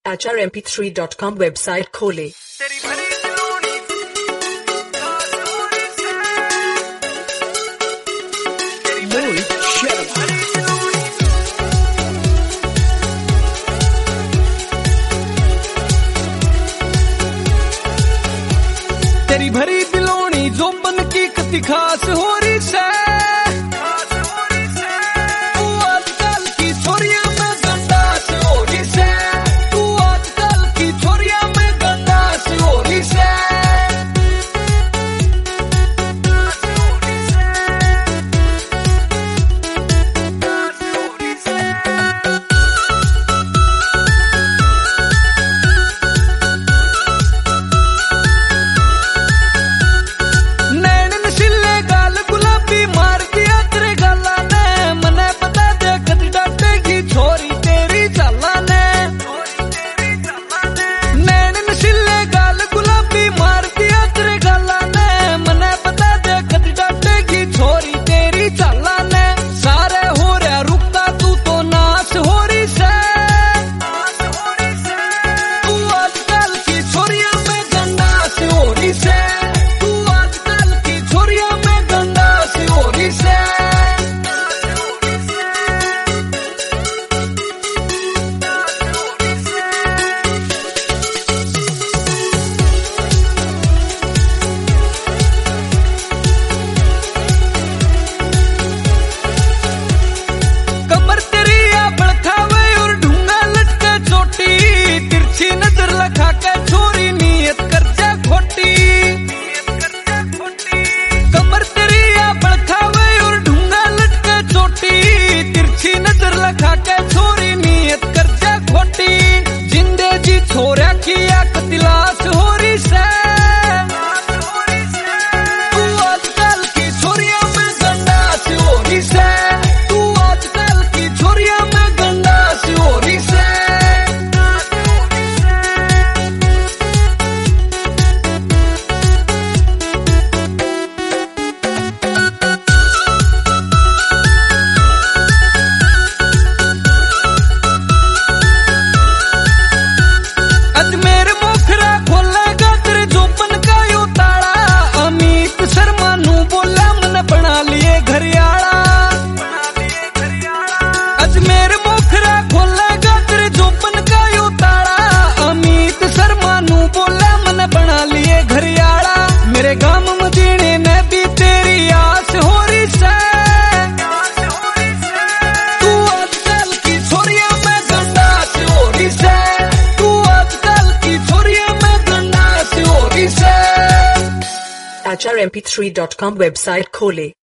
HRMP3.com website खोले। तेरी भरी दिलोनी जो बन की कति खास हो रही से, तू आजकल की छोरिया में गंडास हो रही से, तू आजकल की छोरिया में गंडास हो रही से। छोरा की कतिलास हो रही से, तू आजकल की छोरिया में गंडास हो रही से, तू आजकल की छोरिया में गंडास हो रही से। मेरे गांव मदीने में भी तेरी आस हो रही से, तू आजकल की छोरिया में गंडास हो रही से, तू आजकल की छोरिया में गंडास हो रही से। HRMP3.com वेबसाइट खोले।